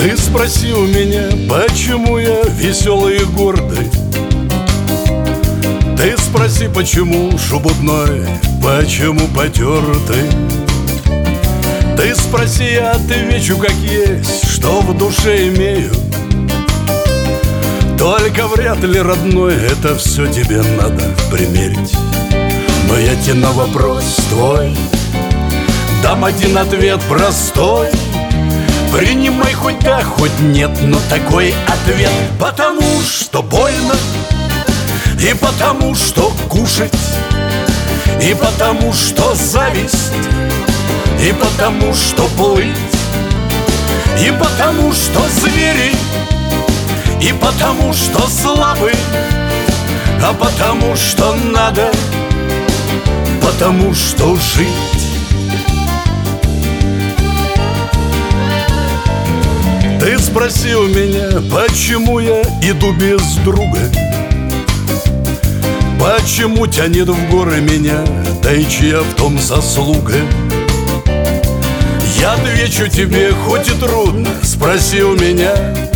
Ты спроси у меня, почему я веселый и гордый. Ты спроси, почему шебутной, почему потертый. Ты спроси, я отвечу как есть, что в душе имею. Только вряд ли, родной, это все тебе надо примерить. Но я тебе на вопрос твой дам один ответ простой. Принимай хоть да, хоть нет, но такой ответ. Потому что больно, и потому что кушать, и потому что зависть, и потому что плыть, и потому что звери, и потому что слабы, а потому что надо, потому что жить. Ты спроси у меня, почему я иду без друга, почему тянет в горы меня, да и чья в том заслуга. Я отвечу тебе, хоть и трудно, спроси у меня.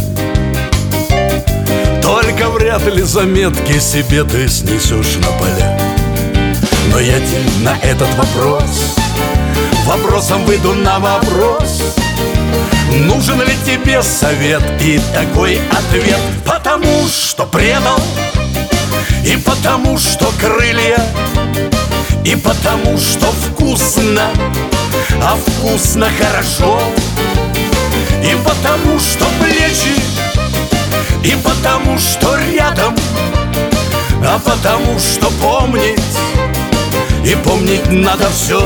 Только вряд ли заметки себе ты снесешь на поля. Но я тебе на этот вопрос вопросом выйду на вопрос. Нужен ли тебе совет и такой ответ? Потому что предал, и потому что крылья, и потому что вкусно, а вкусно хорошо, и потому что плечи, и потому что рядом, а потому что помнить, и помнить надо все.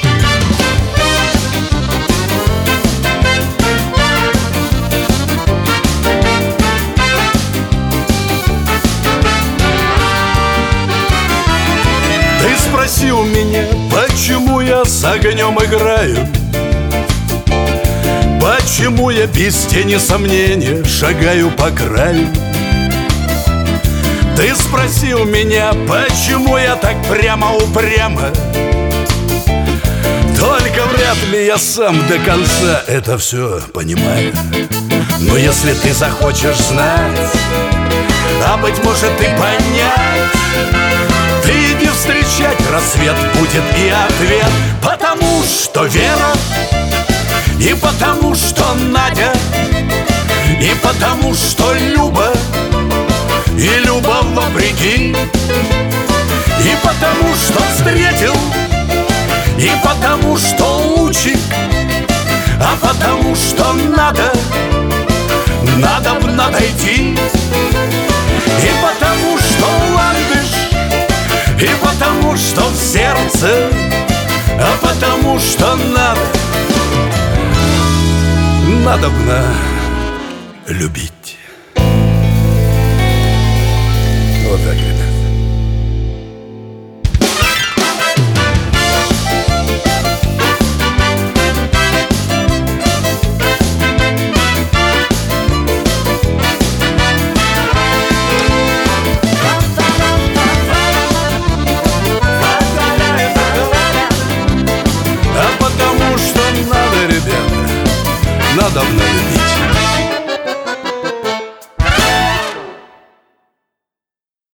Ты спроси у меня, почему я с огнем играю, почему я без тени сомнения шагаю по краю. Ты спроси у меня, почему я так прямо упрямо. Только вряд ли я сам до конца это все понимаю. Но если ты захочешь знать, а быть может и понять, ты иди встречать рассвет, будет и ответ. Потому что Вера, и потому что Надя, и потому что Люба, и Люба вопреки, и потому что встретил, и потому что лучик, а потому что надо б найти, и потому что ландыш, и потому что в сердце, а потому что надо б любить. Вот так, ребят. А потому что надо, ребята, надо любить.